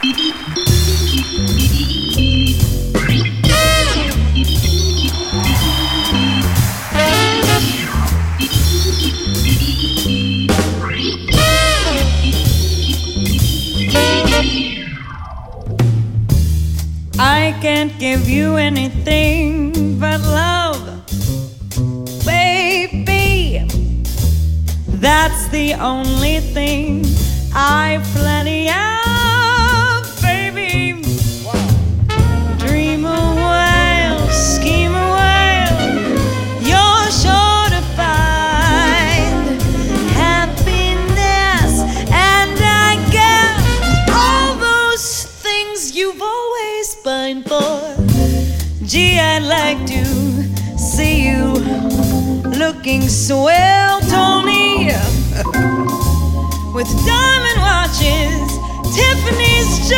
I can't give you anything but love, baby. That's the only thing I've plenty of, baby. Dream a while, scheme a while, you're sure to find happiness, and I get all those things you've always pined for. Gee, I'd like to see you looking swell, Tony, with diamond watches, Tiffany's